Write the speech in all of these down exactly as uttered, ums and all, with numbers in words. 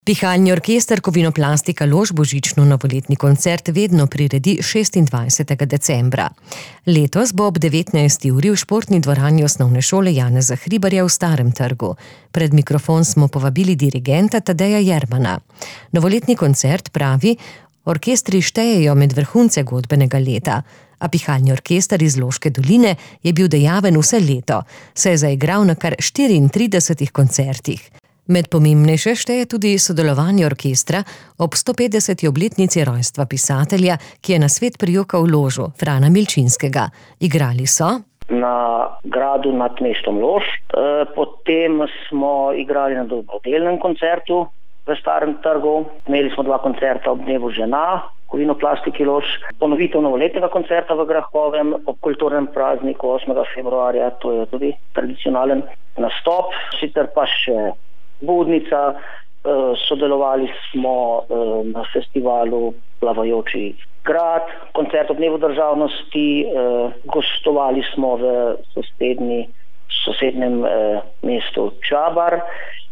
Pihalni orkester Kovinoplastika Lož božično novoletni koncert vedno priredi šestindvajsetega decembra. Letos bo ob devetnajsti uri v športni dvorani Osnovne šole Janeza Hribarja v Starem trgu. Pred mikrofon smo povabili dirigenta Tadeja Jermana. Novoletni koncert, pravi, orkestri štejejo med vrhunce godbenega leta, a pihalni orkester iz Loške doline je bil dejaven vse leto, se je zaigral na kar štiriintridesetih koncertih. Med pomembnejše šteje tudi sodelovanje orkestra ob stopetdeseti obletnici rojstva pisatelja, ki je na svet prijokal v Ložu, Frana Milčinskega. Igrali so na gradu nad mestom Lož, potem smo igrali na dobrodelnem koncertu v Starem trgu, imeli smo dva koncerta ob dnevu žena, Kovinoplastiki Lož, ponovitev novoletnega koncerta v Grahovem ob kulturnem prazniku osmega februarja, to je tudi tradicionalen nastop, sicer pa še Budnica, sodelovali smo na festivalu Plavajoči grad, koncert ob dnevu državnosti, gostovali smo v sosednji, sosednjem mestu Čabar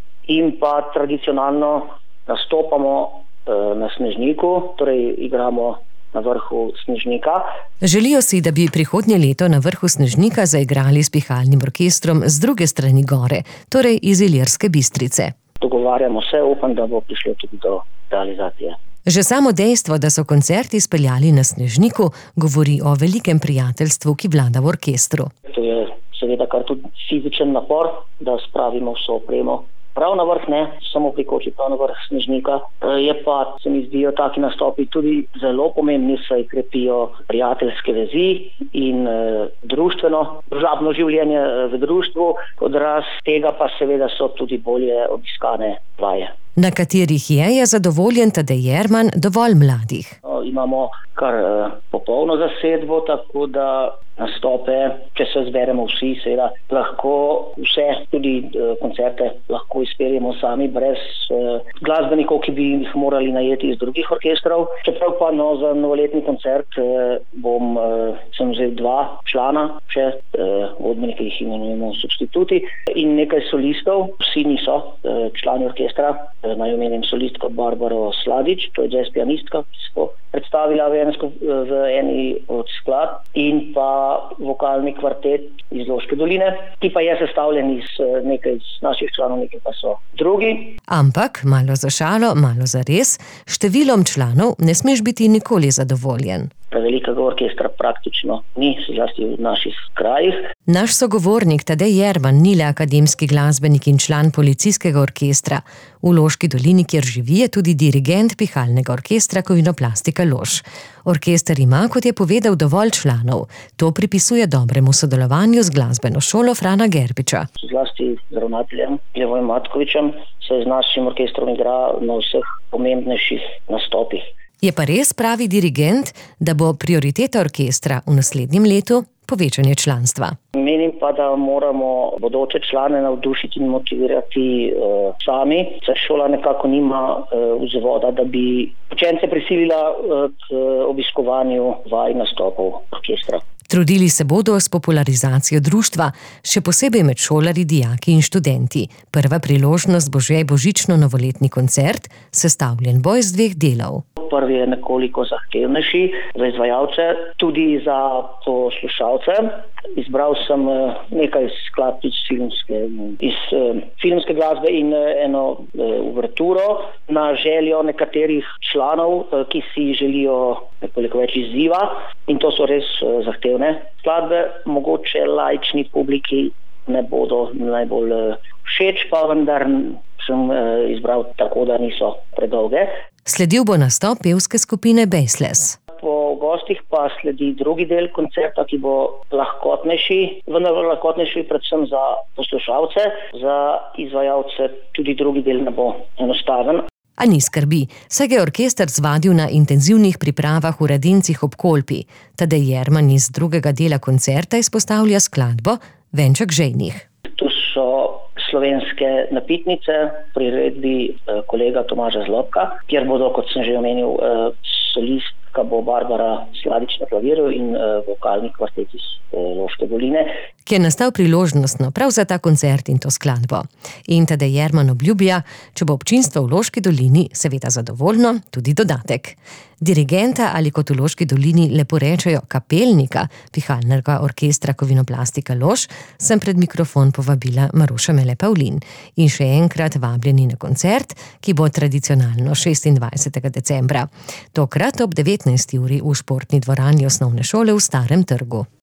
in pa tradicionalno nastopamo na Snežniku, torej igramo na vrhu Snežnika. Želijo si, da bi prihodnje leto na vrhu Snežnika zaigrali s pihalnim orkestrom z druge strani gore, torej iz Ilirske Bistrice. Dogovarjamo se, upam, da bo prišlo tudi do realizacije. Že samo dejstvo, da so koncerti speljali na Snežniku, govori o velikem prijateljstvu, ki vlada v orkestru. To je seveda kar tudi fizičen napor, da spravimo vso opremo prav na vrh, ne, samo prikoči prav na vrh Snežnika. Je pa, se mi zdijo, taki nastopi tudi zelo pomembni, saj krepijo prijateljske vezi in e, društveno, družabno življenje v društvu. Odraz tega pa seveda so tudi bolje obiskane vaje. Na katerih je, je zadovoljen Tadej Jerman, dovolj mladih. No, imamo kar e, popolno zasedbo, tako da nastope, če se zberemo vsi, seveda lahko vse, tudi e, koncerte lahko izpeljemo sami, brez e, glasbenikov, ki bi jih morali najeti iz drugih orkestrov. Čeprav pa no, za novoletni koncert e, bom, e, sem vzel dva člana, še e, godbeniki jih imenujemo substituti in nekaj solistov, vsi niso e, člani orkestra. E, naj omenim solistko Barbaro Sladič, to je jazz pianistka, ki se bo predstavila v, ensko, v eni od skladb, in pa vokalni kvartet iz Loške doline, ki pa je sestavljen iz nekaj iz naših članov, nekaj pa so drugi. Ampak, malo za šalo, malo za res, številom članov ne smeš biti nikoli zadovoljen. Prevelikega orkestra praktično ni, zlasti v naših krajih. Naš sogovornik Tadej Jerman ni le akademski glasbenik in član policijskega orkestra. V Loški dolini, kjer živi, je tudi dirigent pihalnega orkestra Kovinoplastika Lož. Orkester ima, kot je povedal, dovolj članov. To pripisuje dobremu sodelovanju z glasbeno šolo Frana Gerbiča. Zlasti z ravnateljem Levojem Matkovičem se z našim orkestrom igra na vseh pomembnejših nastopih. Je pa res, pravi dirigent, da bo prioriteta orkestra v naslednjem letu povečanje članstva. Menim pa, da moramo bodoče člane navdušiti in motivirati uh, sami. Šola nekako nima uh, vzvoda, da bi učence prisilila uh, k obiskovanju vaj nastopov orkestra. Trudili se bodo s popularizacijo društva, še posebej med šolarji, dijaki in študenti. Prva priložnost bo že božično-novoletni koncert, sestavljen bo iz dveh delov. Prvi je nekoliko zahtevnejši za izvajalce, tudi za poslušalce. Izbral sem nekaj skladb iz filmske, iz filmske glasbe in eno uverturo na željo nekaterih članov, ki si želijo nekoliko več izziva, in to so res zahtevne skladbe. Mogoče laični publiki ne bodo najbolj všeč, pa vendar sem izbral tako, da niso predolge. Sledil bo nastop pevske skupine Baseless. Po gostih pa sledi drugi del koncerta, ki bo lahkotnejši, vendar lahkotnejši predvsem za poslušalce, za izvajalce tudi drugi del ne bo enostaven. A ni skrbi, saj je orkester zvadil na intenzivnih pripravah v Radencih ob Kolpi. Tadej Jerman iz drugega dela koncerta izpostavlja skladbo Venček žejnih. Tu so slovenske napitnice, priredbi kolega Tomaža Zlobka, kjer bodo, kot sem že omenil, solistka bo Barbara Sladič na klavirju in vokalni kvartet iz Loške doline. ki je nastal priložnostno prav za ta koncert in to skladbo. In Tadej Jerman obljublja, če bo občinstvo v Loški dolini seveda zadovoljno, tudi dodatek. Dirigenta ali kot v Loški dolini lepo rečejo kapelnika Pihalnega orkestra Kovinoplastika Lož sem pred mikrofon povabila Maruša Mele Pavlin. In še enkrat vabljeni na koncert, ki bo tradicionalno šestindvajsetega decembra. Tokrat ob devetnajsti uri v športni dvorani osnovne šole v Starem trgu.